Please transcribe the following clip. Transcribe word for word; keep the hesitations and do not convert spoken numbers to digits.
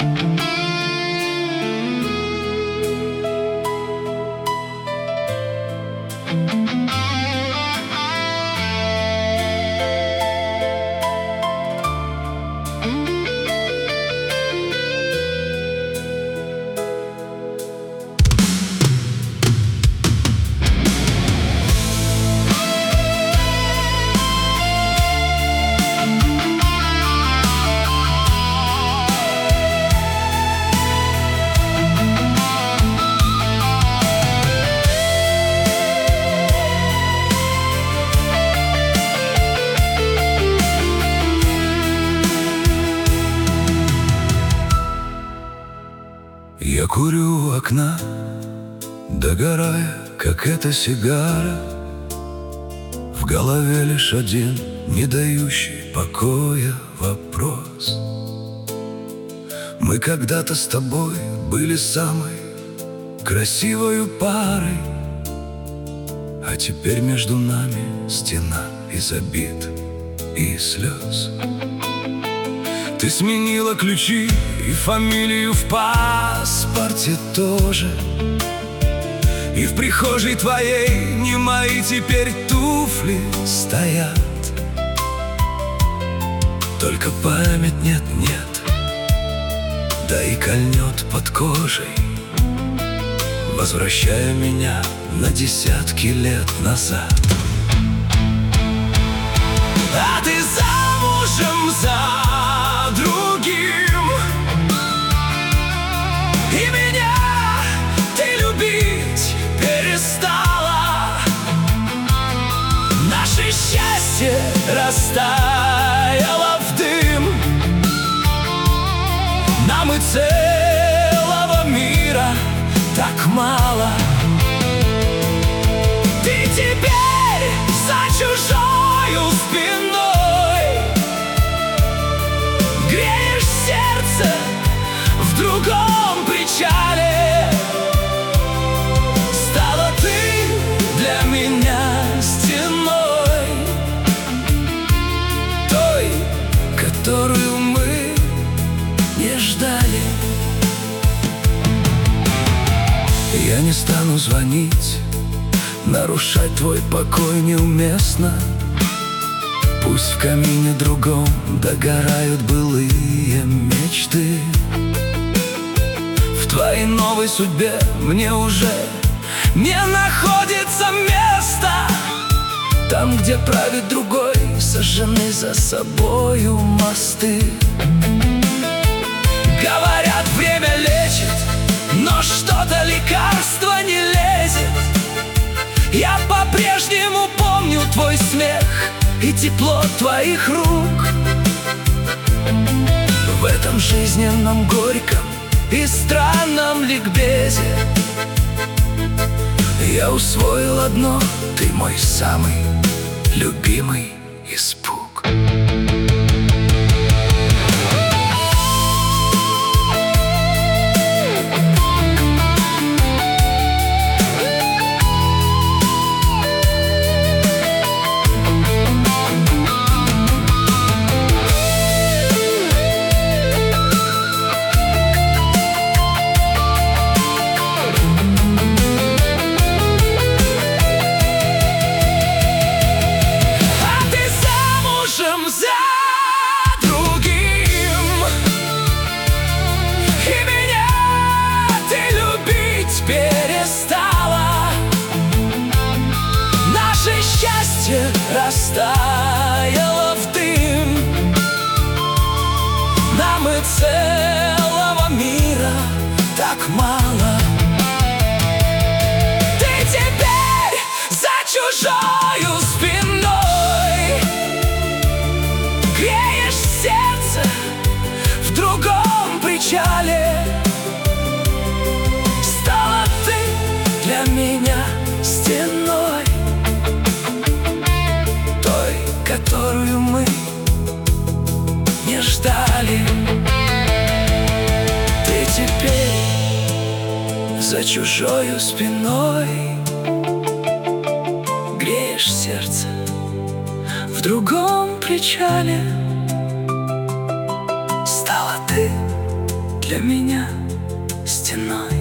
Я курю у окна, догорая, как эта сигара. В голове лишь один, не дающий покоя вопрос. Мы когда-то с тобой были самой красивой парой, а теперь между нами стена из обид и слез. Ты сменила ключи и фамилию в паспорте тоже, и в прихожей твоей не мои теперь туфли стоят. Только память нет-нет, да и кольнет под кожей, возвращая меня на десятки лет назад. А ты замужем за другим, и меня ты любить перестала. Наше счастье растаяло в дым, нам и целого мира так мало. Ты теперь за чужою спиной греешь сердце в другом причале. Стала ты для меня стеной, той, которую мы не ждали. Я не стану звонить, нарушать твой покой неуместно. Пусть в камине другом догорают былые мечты. В твоей новой судьбе мне уже не находится места. Там, где правит другой, сожжены за собою мосты. Говорят, время лечит, но что-то лекарство не лезет. Я по-прежнему помню твой смех и тепло твоих рук. В этом жизненном горьком и странном ликбезе я усвоил одно: ты мой самый любимый испуг. Растаяло в дым, нам и целого мира так мало. Ты теперь за чужою спиной греешь сердце в другом причале. Стала ты для меня стеной, которую мы не ждали. Ты теперь за чужою спиной греешь сердце в другом причале. Стала ты для меня стеной.